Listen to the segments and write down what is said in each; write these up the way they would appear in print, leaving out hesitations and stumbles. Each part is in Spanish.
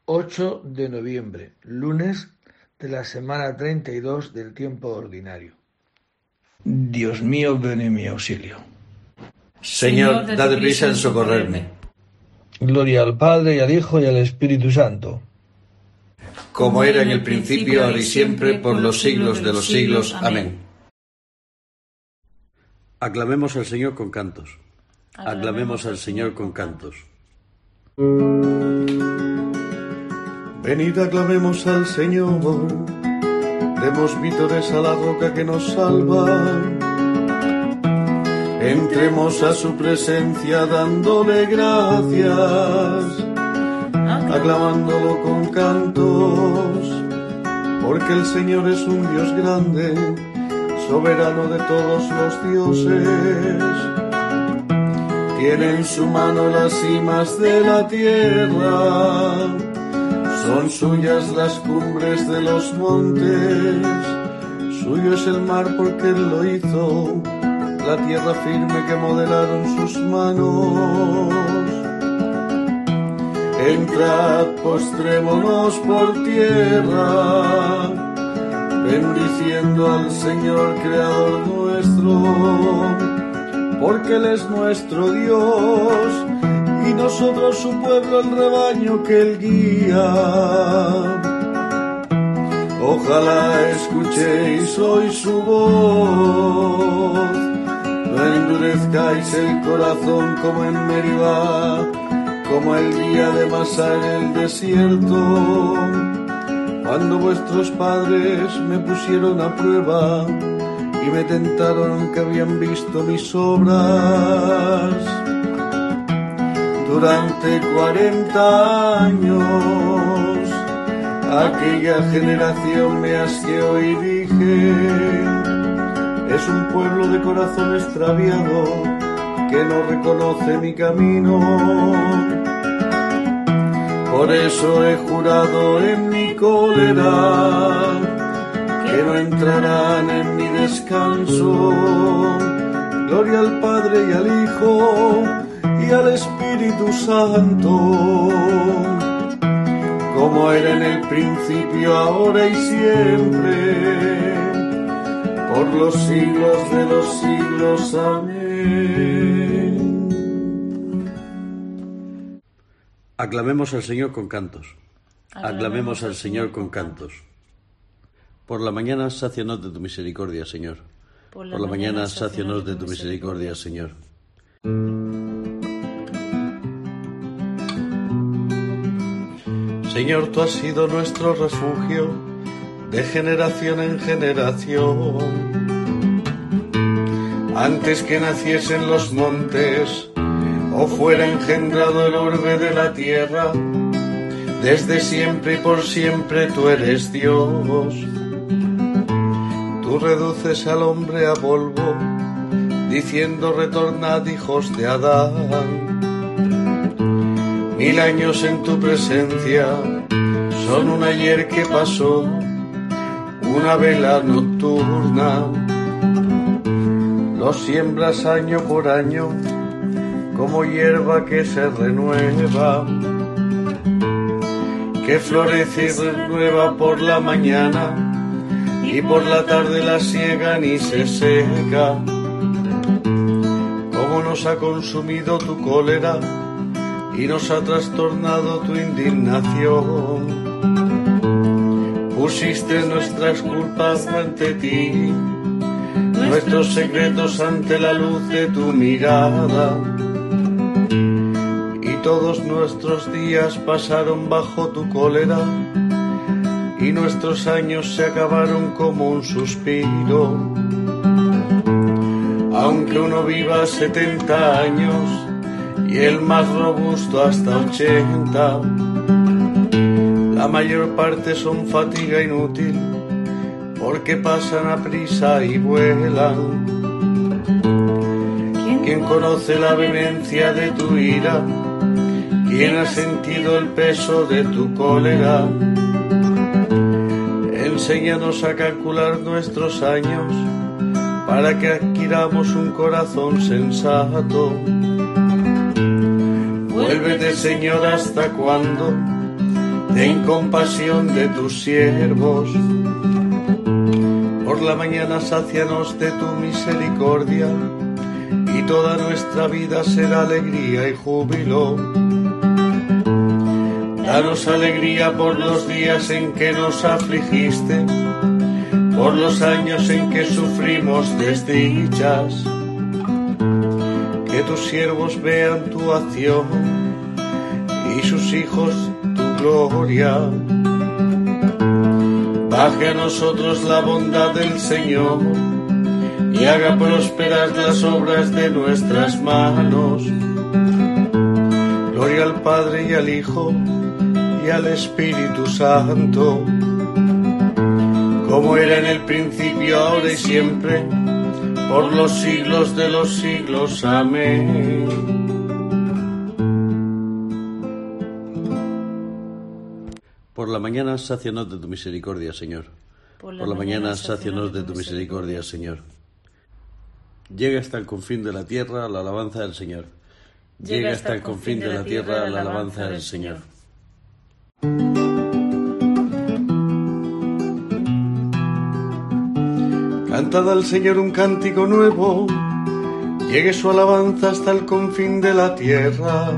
8 de noviembre, lunes de la semana 32 del tiempo ordinario. Dios mío, ven en mi auxilio. Señor, date prisa en socorrerme. Gloria al Padre, y al Hijo, y al Espíritu Santo. Como era en el principio, ahora y siempre, por los siglos de los siglos. Amén. Aclamemos al Señor con cantos. Aclamemos al Señor con cantos. Venid, aclamemos al Señor. Demos vítores a la roca que nos salva. Entremos a su presencia dándole gracias, aclamándolo con cantos, porque el Señor es un Dios grande, soberano de todos los dioses. Tiene en su mano las cimas de la tierra, son suyas las cumbres de los montes, suyo es el mar porque Él lo hizo, la tierra firme que modelaron sus manos. Entrad, postrémonos por tierra, bendiciendo al Señor Creador nuestro, porque Él es nuestro Dios, y nosotros su pueblo, el rebaño que Él guía. Ojalá escuchéis hoy su voz, no endurezcáis el corazón como en Meribá, como el día de Masá en el desierto, cuando vuestros padres me pusieron a prueba y me tentaron aunque habían visto mis obras. Durante 40 años aquella generación me asqueó y dije: es un pueblo de corazón extraviado que no reconoce mi camino. Por eso he jurado en mi cólera que no entrarán en mi descanso. Gloria al Padre y al Hijo y al Espíritu Santo, como era en el principio, ahora y siempre, por los siglos de los siglos. Amén. Aclamemos al Señor con cantos. Aclamemos al Señor con cantos. Por la mañana, sácianos de tu misericordia, Señor. Por la mañana, sácianos de tu misericordia, Señor. Señor, tú has sido nuestro refugio de generación en generación. Antes que naciesen los montes o fuera engendrado el orbe de la tierra, desde siempre y por siempre tú eres Dios. Tú reduces al hombre a polvo, diciendo: retornad, hijos de Adán. 1000 años en tu presencia son un ayer que pasó, una vela nocturna. Los siembras año por año como hierba que se renueva, que florece y renueva por la mañana, y por la tarde la siegan y se seca. Cómo nos ha consumido tu cólera y nos ha trastornado tu indignación. Pusiste nuestras culpas ante ti, nuestros secretos ante la luz de tu mirada, y todos nuestros días pasaron bajo tu cólera, y nuestros años se acabaron como un suspiro. Aunque uno viva 70 años y el más robusto hasta 80, la mayor parte son fatiga inútil, porque pasan a prisa y vuelan. ¿Quién conoce la vehemencia de tu ira? ¿Quién ha sentido el peso de tu cólera? Enséñanos a calcular nuestros años, para que adquiramos un corazón sensato. Vuélvete, Señor, ¿hasta cuándo? ten compasión de tus siervos. Por la mañana sácianos de tu misericordia, y toda nuestra vida será alegría y júbilo. Danos alegría por los días en que nos afligiste, por los años en que sufrimos desdichas. Que tus siervos vean tu acción y sus hijos tu gloria. Baje a nosotros la bondad del Señor y haga prosperar las obras de nuestras manos. Gloria al Padre y al Hijo y al Espíritu Santo, como era en el principio, ahora y siempre, por los siglos de los siglos. Amén. Por la mañana sácianos de tu misericordia, Señor. Por la mañana sácianos de tu misericordia, Señor. Llega hasta el confín de la tierra la alabanza del Señor. Llega hasta el confín de la tierra la alabanza del Señor. Cantad al Señor un cántico nuevo, llegue su alabanza hasta el confín de la tierra.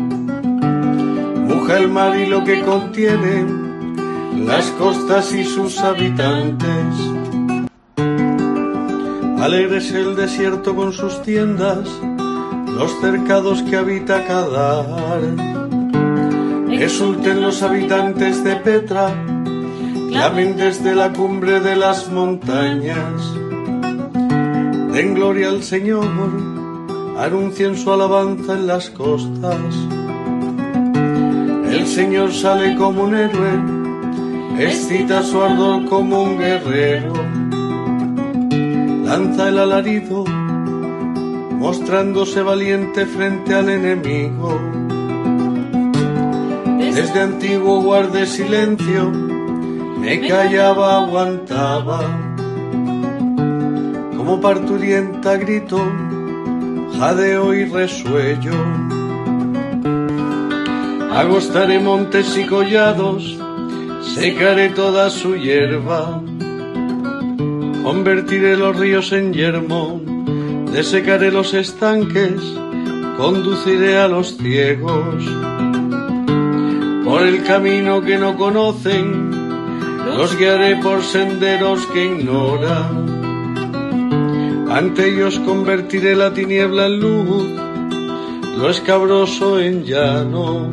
Muja el mar y lo que contiene, las costas y sus habitantes. Alegres el desierto con sus tiendas, los cercados que habita Kedar. Exulten los habitantes de Petra, clamen desde la cumbre de las montañas. Den gloria al Señor, anuncien su alabanza en las costas. El Señor sale como un héroe, excita su ardor como un guerrero. Lanza el alarido, mostrándose valiente frente al enemigo. Desde antiguo guardé silencio, me callaba, aguantaba. Como parturienta grito, jadeo y resuello. Agostaré montes y collados, secaré toda su hierba. Convertiré los ríos en yermo, desecaré los estanques, conduciré a los ciegos. Por el camino que no conocen, los guiaré por senderos que ignoran. Ante ellos convertiré la tiniebla en luz, lo escabroso en llano.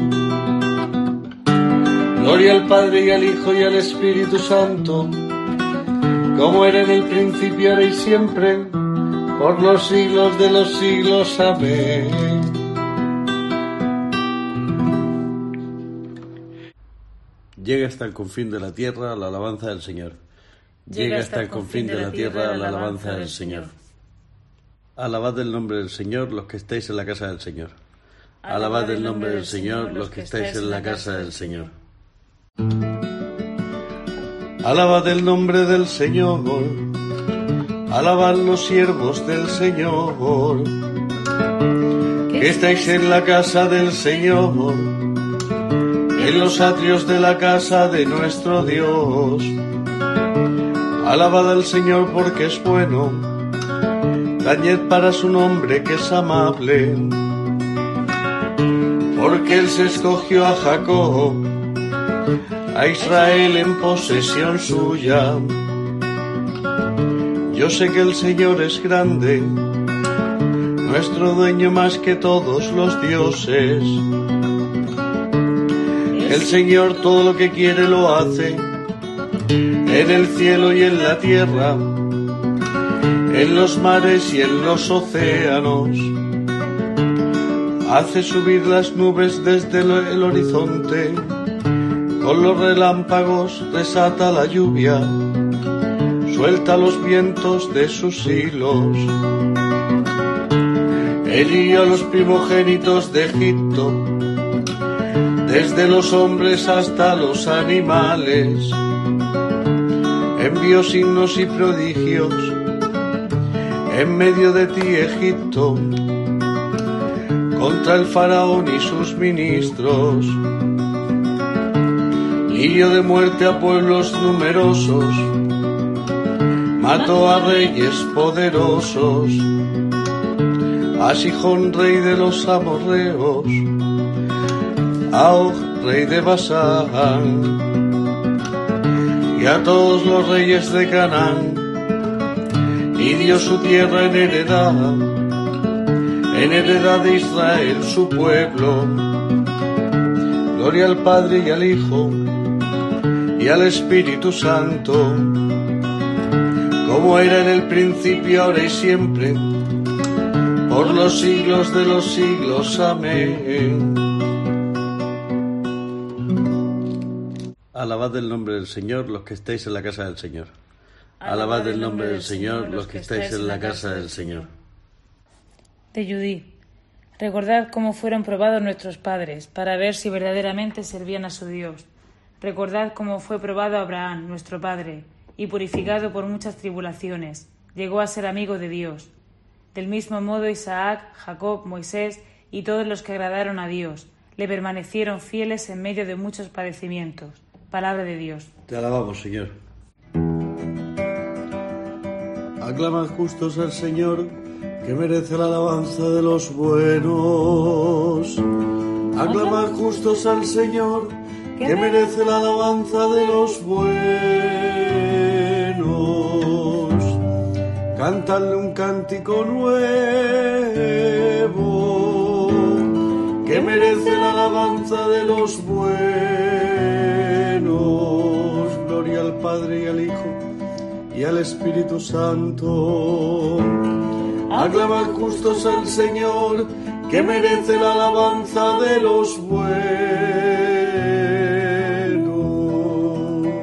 Gloria al Padre y al Hijo y al Espíritu Santo, como era en el principio, ahora y siempre, por los siglos de los siglos. Amén. Llega hasta el confín de la tierra la alabanza del Señor. Llega hasta el confín de la tierra la alabanza del Señor. Alabad el nombre del Señor los que estáis en la casa del Señor. Alabad el nombre del Señor los que estáis en la casa del Señor. Alabad el nombre del Señor, alabad los siervos del Señor, que estáis en la casa del Señor, en los atrios de la casa de nuestro Dios. Alabad al Señor porque es bueno, tañed para su nombre que es amable, porque Él se escogió a Jacob, a Israel en posesión suya. Yo sé que el Señor es grande, nuestro dueño más que todos los dioses. El Señor todo lo que quiere lo hace, en el cielo y en la tierra, en los mares y en los océanos. Hace subir las nubes desde el horizonte, con los relámpagos desata la lluvia, suelta los vientos de sus hilos. Él hirió a los primogénitos de Egipto, desde los hombres hasta los animales. Envió signos y prodigios en medio de ti, Egipto, contra el faraón y sus ministros. hirió de muerte a pueblos numerosos, mató a reyes poderosos, a Sihón rey de los amorreos, a Og rey de Basán, y a todos los reyes de Canaán, y dio su tierra en heredad de Israel su pueblo. Gloria al Padre y al Hijo y al Espíritu Santo, como era en el principio, ahora y siempre, por los siglos de los siglos. Amén. Alabad el nombre del Señor los que estáis en la casa del Señor. Alabad el nombre del Señor los que estáis en la casa del Señor. De Judí. Recordad cómo fueron probados nuestros padres, para ver si verdaderamente servían a su Dios. Recordad cómo fue probado Abraham, nuestro padre, y purificado por muchas tribulaciones, llegó a ser amigo de Dios. Del mismo modo Isaac, Jacob, Moisés y todos los que agradaron a Dios, le permanecieron fieles en medio de muchos padecimientos. Palabra de Dios. Te alabamos, Señor. Aclamad justos al Señor, que merece la alabanza de los buenos. Aclamad justos al Señor, que merece la alabanza de los buenos. Cántale un cántico nuevo, que merece la alabanza de los buenos. Gloria al Padre y al Hijo y al Espíritu Santo. Aclamad justos al Señor, que merece la alabanza de los buenos.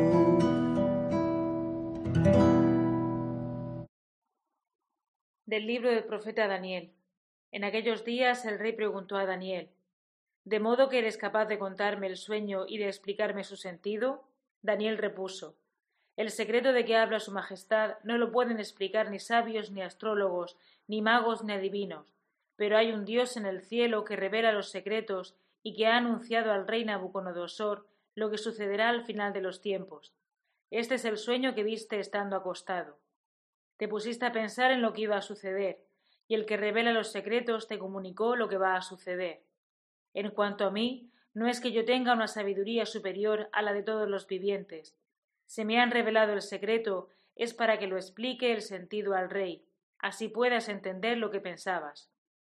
Del libro del profeta Daniel. En aquellos días el rey preguntó a Daniel: ¿De modo que eres capaz de contarme el sueño y de explicarme su sentido? Daniel repuso: El secreto de que habla su majestad no lo pueden explicar ni sabios, ni astrólogos, ni magos, ni adivinos, pero hay un Dios en el cielo que revela los secretos y que ha anunciado al rey Nabucodonosor lo que sucederá al final de los tiempos. Este es el sueño que viste estando acostado. Te pusiste a pensar en lo que iba a suceder, y el que revela los secretos te comunicó lo que va a suceder. En cuanto a mí, no es que yo tenga una sabiduría superior a la de todos los vivientes. Si me han revelado el secreto, es para que lo explique el sentido al rey, así puedas entender lo que pensabas.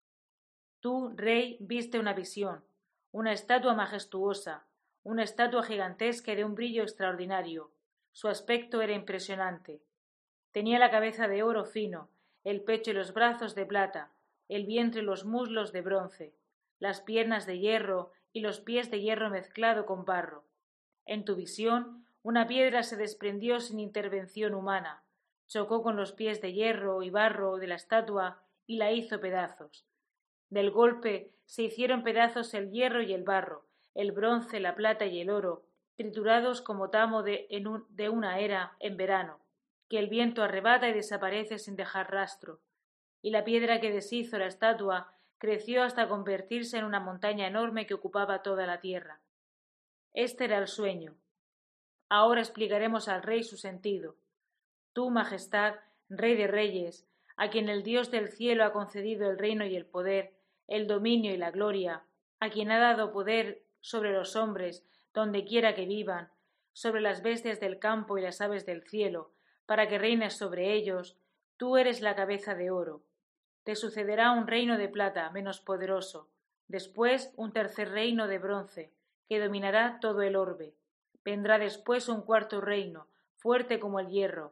Tú, rey, viste una visión, una estatua majestuosa, una estatua gigantesca y de un brillo extraordinario. Su aspecto era impresionante. Tenía la cabeza de oro fino, el pecho y los brazos de plata, el vientre y los muslos de bronce, las piernas de hierro y los pies de hierro mezclado con barro. En tu visión, una piedra se desprendió sin intervención humana, chocó con los pies de hierro y barro de la estatua y la hizo pedazos. Del golpe se hicieron pedazos el hierro y el barro, el bronce, la plata y el oro, triturados como tamo de una era en verano, que el viento arrebata y desaparece sin dejar rastro. Y la piedra que deshizo la estatua creció hasta convertirse en una montaña enorme que ocupaba toda la tierra. Este era el sueño. Ahora explicaremos al rey su sentido. Tú, majestad, rey de reyes, a quien el Dios del cielo ha concedido el reino y el poder, el dominio y la gloria, a quien ha dado poder sobre los hombres, donde quiera que vivan, sobre las bestias del campo y las aves del cielo, para que reines sobre ellos, tú eres la cabeza de oro. Te sucederá un reino de plata, menos poderoso, después un tercer reino de bronce, que dominará todo el orbe. Vendrá después un cuarto reino, fuerte como el hierro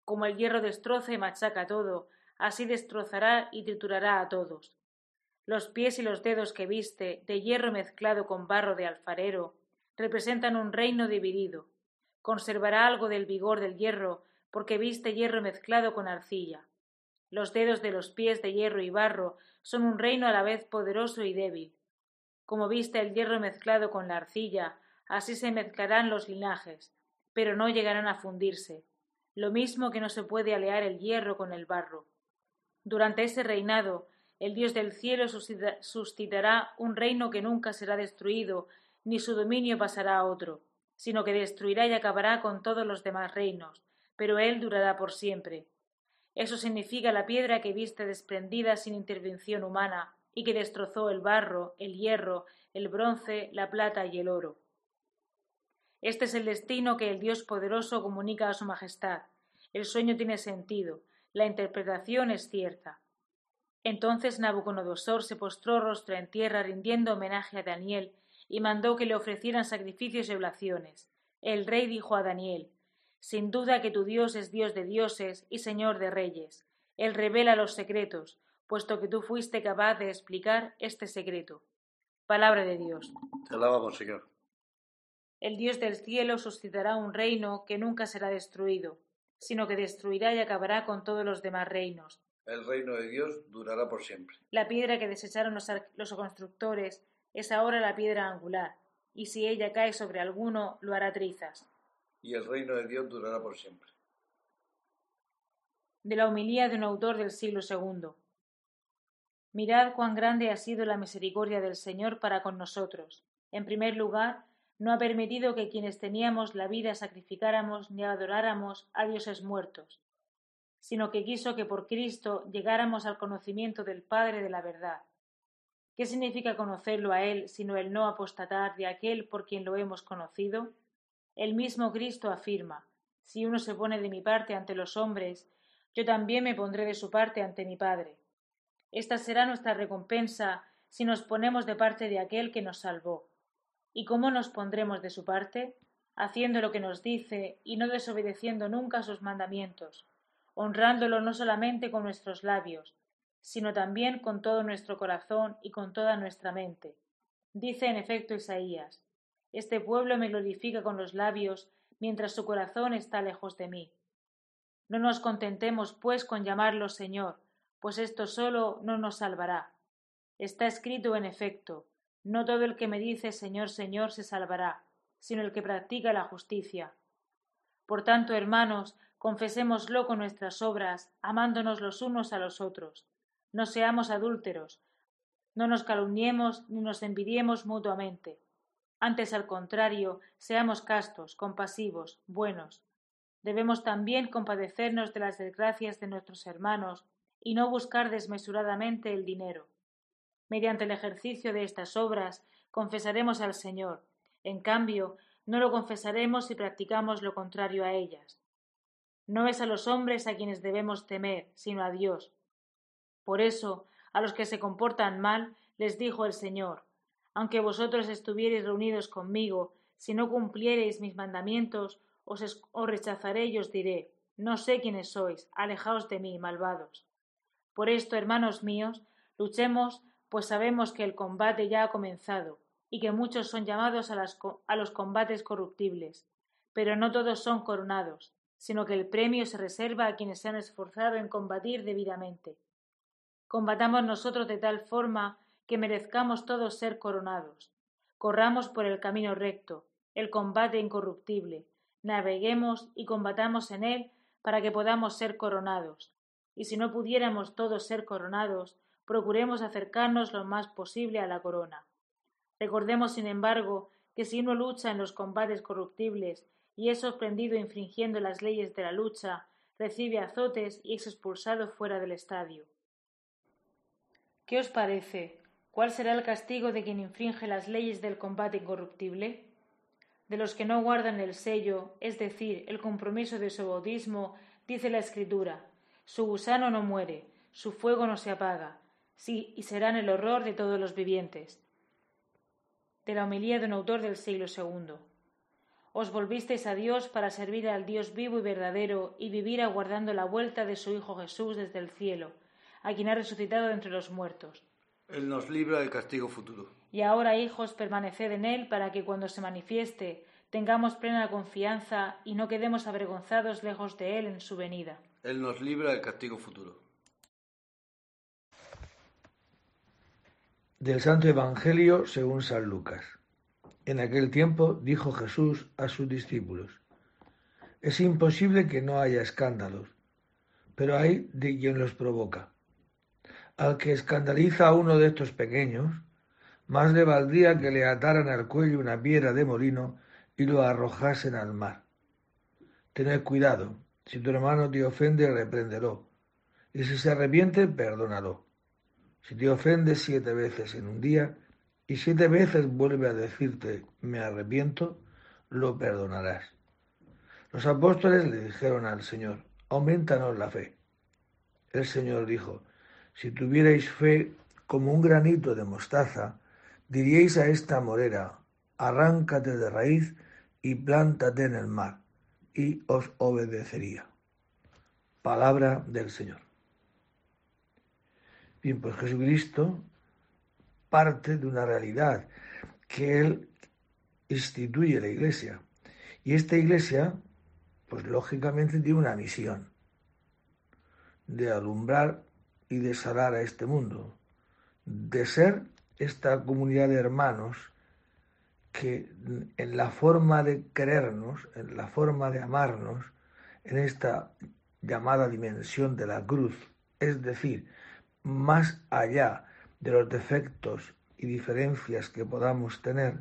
destroza y machaca todo, así destrozará y triturará a todos. Los pies y los dedos que viste, de hierro mezclado con barro de alfarero, representan un reino dividido. Conservará algo del vigor del hierro, porque viste hierro mezclado con arcilla. Los dedos de los pies de hierro y barro son un reino a la vez poderoso y débil. Como viste el hierro mezclado con la arcilla, así se mezclarán los linajes, pero no llegarán a fundirse, lo mismo que no se puede alear el hierro con el barro. Durante ese reinado, el Dios del cielo suscitará un reino que nunca será destruido, ni su dominio pasará a otro. sino que destruirá y acabará con todos los demás reinos, pero él durará por siempre. Eso significa la piedra que viste desprendida sin intervención humana y que destrozó el barro, el hierro, el bronce, la plata y el oro. Este es el destino que el Dios poderoso comunica a su majestad. El sueño tiene sentido, la interpretación es cierta. Entonces Nabucodonosor se postró rostro en tierra rindiendo homenaje a Daniel y mandó que le ofrecieran sacrificios y oblaciones. El rey dijo a Daniel: sin duda que tu Dios es Dios de dioses y Señor de reyes. Él revela los secretos, puesto que tú fuiste capaz de explicar este secreto. Palabra de Dios. Te alabamos, Señor. El Dios del cielo suscitará un reino que nunca será destruido, sino que destruirá y acabará con todos los demás reinos. El reino de Dios durará por siempre. La piedra que desecharon los constructores es ahora la piedra angular, y si ella cae sobre alguno, lo hará trizas. Y el reino de Dios durará por siempre. De la homilía de un autor del siglo II. Mirad cuán grande ha sido la misericordia del Señor para con nosotros. En primer lugar, no ha permitido que quienes teníamos la vida sacrificáramos ni adoráramos a dioses muertos, sino que quiso que por Cristo llegáramos al conocimiento del Padre de la verdad. ¿Qué significa conocerlo a Él, sino el no apostatar de aquel por quien lo hemos conocido? El mismo Cristo afirma: si uno se pone de mi parte ante los hombres, yo también me pondré de su parte ante mi Padre. Esta será nuestra recompensa si nos ponemos de parte de aquel que nos salvó. ¿Y cómo nos pondremos de su parte? Haciendo lo que nos dice y no desobedeciendo nunca sus mandamientos, honrándolo no solamente con nuestros labios, sino también con todo nuestro corazón y con toda nuestra mente. Dice en efecto Isaías: este pueblo me glorifica con los labios, mientras su corazón está lejos de mí. No nos contentemos, pues, con llamarlo Señor, pues esto solo no nos salvará. Está escrito en efecto: no todo el que me dice Señor, Señor se salvará, sino el que practica la justicia. Por tanto, hermanos, confesémoslo con nuestras obras, amándonos los unos a los otros. No seamos adúlteros, no nos calumniemos ni nos envidiemos mutuamente. Antes, al contrario, seamos castos, compasivos, buenos. Debemos también compadecernos de las desgracias de nuestros hermanos y no buscar desmesuradamente el dinero. Mediante el ejercicio de estas obras confesaremos al Señor. En cambio, no lo confesaremos si practicamos lo contrario a ellas. No es a los hombres a quienes debemos temer, sino a Dios. Por eso, a los que se comportan mal, les dijo el Señor: aunque vosotros estuviereis reunidos conmigo, si no cumpliereis mis mandamientos, os rechazaré y os diré: no sé quiénes sois, alejaos de mí, malvados. Por esto, hermanos míos, luchemos, pues sabemos que el combate ya ha comenzado, y que muchos son llamados a los combates corruptibles, pero no todos son coronados, sino que el premio se reserva a quienes se han esforzado en combatir debidamente. Combatamos nosotros de tal forma que merezcamos todos ser coronados. Corramos por el camino recto, el combate incorruptible, naveguemos y combatamos en él para que podamos ser coronados. Y si no pudiéramos todos ser coronados, procuremos acercarnos lo más posible a la corona. Recordemos, sin embargo, que si uno lucha en los combates corruptibles y es sorprendido infringiendo las leyes de la lucha, recibe azotes y es expulsado fuera del estadio. ¿Qué os parece? ¿Cuál será el castigo de quien infringe las leyes del combate incorruptible? De los que no guardan el sello, es decir, el compromiso de su bautismo, dice la Escritura: su gusano no muere, su fuego no se apaga, sí, y serán el horror de todos los vivientes. De la homilía de un autor del siglo II. Os volvisteis a Dios para servir al Dios vivo y verdadero y vivir aguardando la vuelta de su Hijo Jesús desde el cielo, a quien ha resucitado de entre los muertos. Él nos libra del castigo futuro. Y ahora, hijos, permaneced en Él para que cuando se manifieste tengamos plena confianza y no quedemos avergonzados lejos de Él en su venida. Él nos libra del castigo futuro. Del Santo Evangelio según San Lucas. En aquel tiempo dijo Jesús a sus discípulos: es imposible que no haya escándalos, pero hay de quien los provoca. Al que escandaliza a uno de estos pequeños, más le valdría que le ataran al cuello una piedra de molino y lo arrojasen al mar. Tened cuidado, si tu hermano te ofende, repréndelo, y si se arrepiente, perdónalo. Si te ofende 7 veces en un día, y 7 veces vuelve a decirte, me arrepiento, lo perdonarás. Los apóstoles le dijeron al Señor, aumentanos la fe. El Señor dijo, si tuvierais fe como un granito de mostaza, diríais a esta morera, arráncate de raíz y plántate en el mar, y os obedecería. Palabra del Señor. Bien, pues Jesucristo parte de una realidad que Él instituye la Iglesia. Y esta Iglesia, pues lógicamente tiene una misión de alumbrar y de sanar a este mundo, de ser esta comunidad de hermanos que en la forma de querernos, en la forma de amarnos, en esta llamada dimensión de la cruz, es decir, más allá de los defectos y diferencias que podamos tener,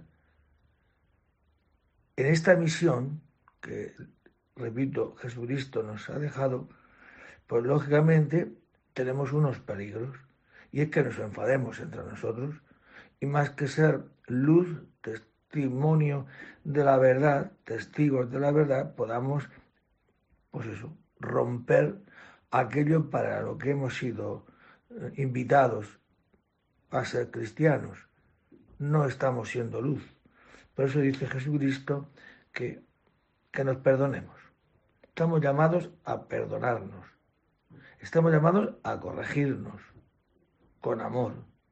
en esta misión que, repito, Jesucristo nos ha dejado, pues lógicamente tenemos unos peligros, y es que nos enfademos entre nosotros, y más que ser luz, testimonio de la verdad, testigos de la verdad, podamos, pues eso, romper aquello para lo que hemos sido invitados a ser cristianos. No estamos siendo luz. Por eso dice Jesucristo que nos perdonemos. Estamos llamados a perdonarnos. Estamos llamados a corregirnos con amor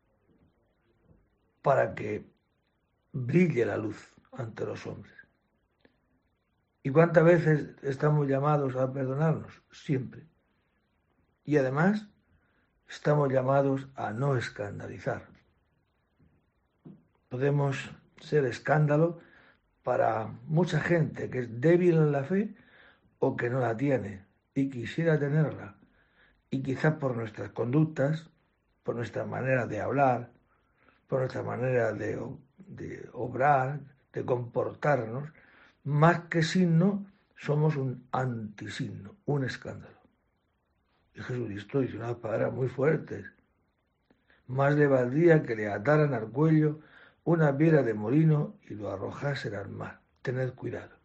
para que brille la luz ante los hombres. ¿Y cuántas veces estamos llamados a perdonarnos? Siempre. Y además estamos llamados a no escandalizar. Podemos ser escándalo para mucha gente que es débil en la fe o que no la tiene y quisiera tenerla. Y quizás por nuestras conductas, por nuestra manera de hablar, por nuestra manera de obrar, de comportarnos, más que signo, somos un antisigno, un escándalo. Y Jesucristo dice unas palabras muy fuertes. Más le valdría que le ataran al cuello una piedra de molino y lo arrojasen al mar. Tened cuidado.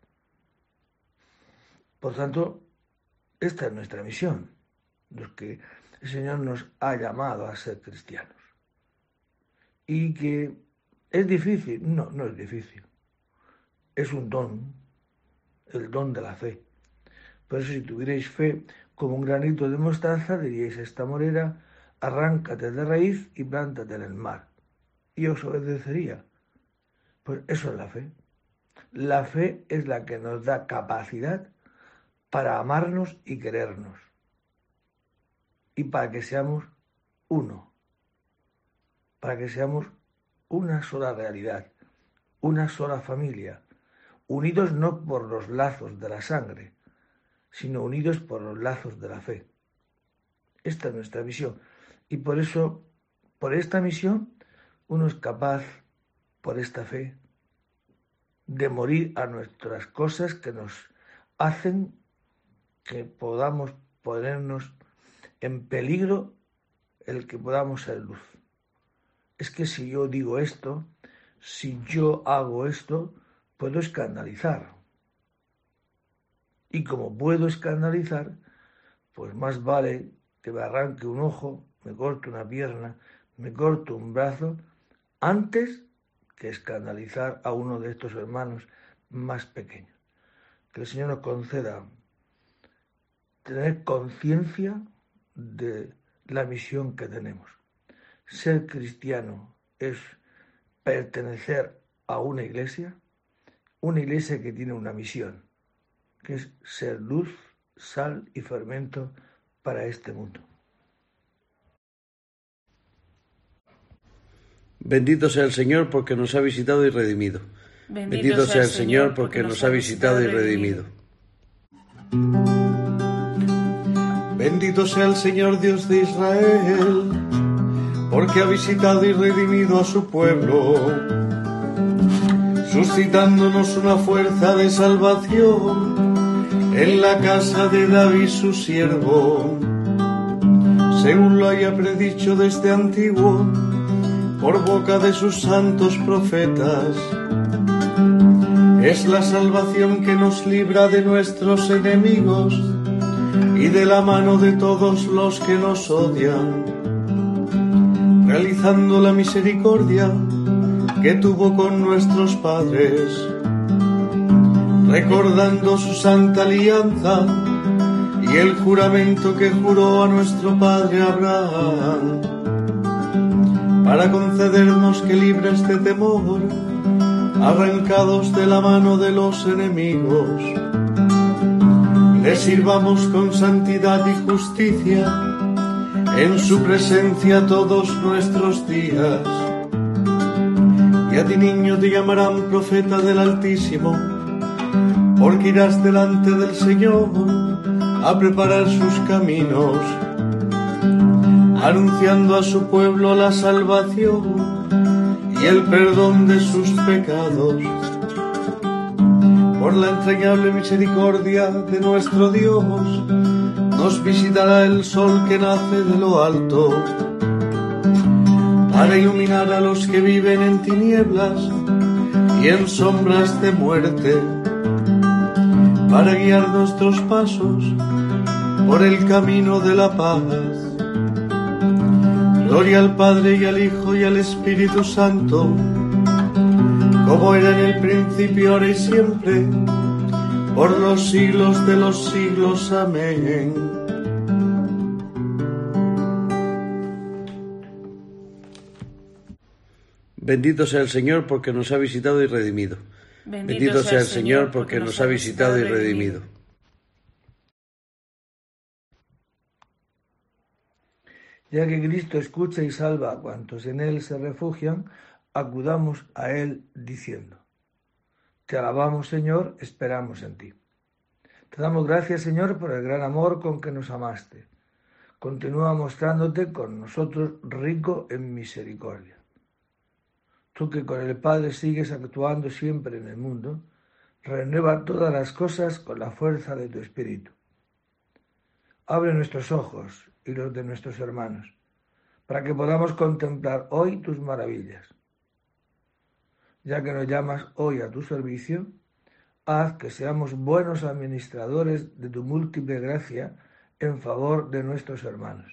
Por tanto, esta es nuestra misión, los que el Señor nos ha llamado a ser cristianos. Y que es difícil, no es difícil. Es un don, el don de la fe. Por eso si tuvierais fe como un granito de mostaza, diríais a esta morera, arráncate de raíz y plántate en el mar. Y os obedecería. Pues eso es la fe. La fe es la que nos da capacidad para amarnos y querernos. Y para que seamos uno. Para que seamos una sola realidad, una sola familia, unidos no por los lazos de la sangre, sino unidos por los lazos de la fe. Esta es nuestra misión. Y por eso, por esta misión, uno es capaz, por esta fe, de morir a nuestras cosas que nos hacen que podamos ponernos en peligro el que podamos ser luz. Es que si yo digo esto, si yo hago esto, puedo escandalizar. Y como puedo escandalizar, pues más vale que me arranque un ojo, me corte una pierna, me corte un brazo, antes que escandalizar a uno de estos hermanos más pequeños. Que el Señor nos conceda tener conciencia de la misión que tenemos. Ser cristiano es pertenecer a una iglesia que tiene una misión, que es ser luz, sal y fermento para este mundo. Bendito sea el Señor porque nos ha visitado y redimido. Bendito sea el Señor porque nos ha visitado y redimido. Bendito sea el Señor Dios de Israel, porque ha visitado y redimido a su pueblo. suscitándonos una fuerza de salvación en la casa de David su siervo, según lo haya predicho desde antiguo por boca de sus santos profetas. Es la salvación que nos libra de nuestros enemigos y de la mano de todos los que nos odian, realizando la misericordia que tuvo con nuestros padres, recordando su santa alianza y el juramento que juró a nuestro padre Abraham, para concedernos que libres de temor, arrancados de la mano de los enemigos, le sirvamos con santidad y justicia en su presencia todos nuestros días. Y a ti, niño, te llamarán profeta del Altísimo, porque irás delante del Señor a preparar sus caminos, anunciando a su pueblo la salvación y el perdón de sus pecados. Por la entrañable misericordia de nuestro Dios, nos visitará el sol que nace de lo alto, para iluminar a los que viven en tinieblas y en sombras de muerte, para guiar nuestros pasos por el camino de la paz. Gloria al Padre y al Hijo y al Espíritu Santo, como era en el principio, ahora y siempre, por los siglos de los siglos. Amén. Bendito sea el Señor porque nos ha visitado y redimido. Bendito sea el Señor porque nos ha visitado y redimido. Ya que Cristo escucha y salva a cuantos en Él se refugian, acudamos a Él diciendo: Te alabamos, Señor, esperamos en ti. Te damos gracias, Señor, por el gran amor con que nos amaste. Continúa mostrándote con nosotros rico en misericordia. Tú que con el Padre sigues actuando siempre en el mundo, renueva todas las cosas con la fuerza de tu Espíritu. Abre nuestros ojos y los de nuestros hermanos, para que podamos contemplar hoy tus maravillas. Ya que nos llamas hoy a tu servicio, haz que seamos buenos administradores de tu múltiple gracia en favor de nuestros hermanos.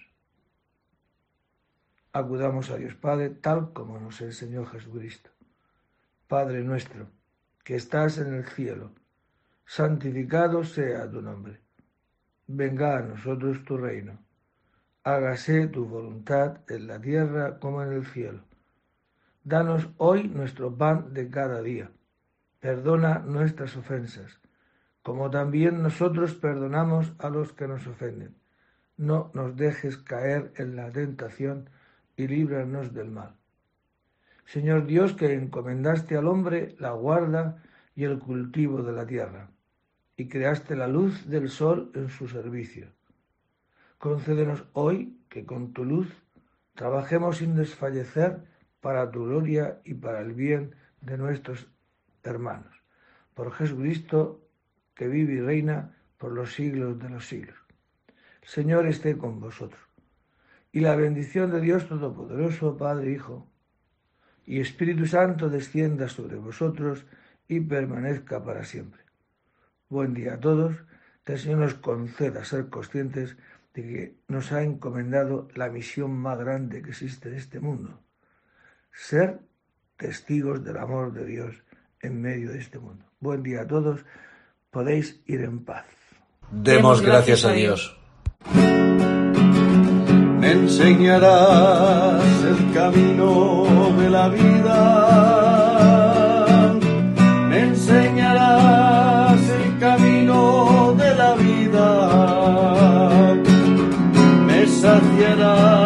Acudamos a Dios Padre, tal como nos enseñó Jesucristo. Padre nuestro, que estás en el cielo, santificado sea tu nombre. Venga a nosotros tu reino. Hágase tu voluntad en la tierra como en el cielo. Danos hoy nuestro pan de cada día. Perdona nuestras ofensas, como también nosotros perdonamos a los que nos ofenden. No nos dejes caer en la tentación y líbranos del mal. Señor Dios, que encomendaste al hombre la guarda y el cultivo de la tierra, y creaste la luz del sol en su servicio. Concédenos hoy que con tu luz trabajemos sin desfallecer para tu gloria y para el bien de nuestros hermanos. Por Jesucristo, que vive y reina por los siglos de los siglos. El Señor esté con vosotros. Y la bendición de Dios Todopoderoso, Padre, Hijo y Espíritu Santo descienda sobre vosotros y permanezca para siempre. Buen día a todos. Que el Señor nos conceda ser conscientes de que nos ha encomendado la misión más grande que existe en este mundo: ser testigos del amor de Dios en medio de este mundo. Buen día a todos. Podéis ir en paz. Demos gracias a Dios. Me enseñarás el camino de la vida. Me enseñarás el camino de la vida. Me saciarás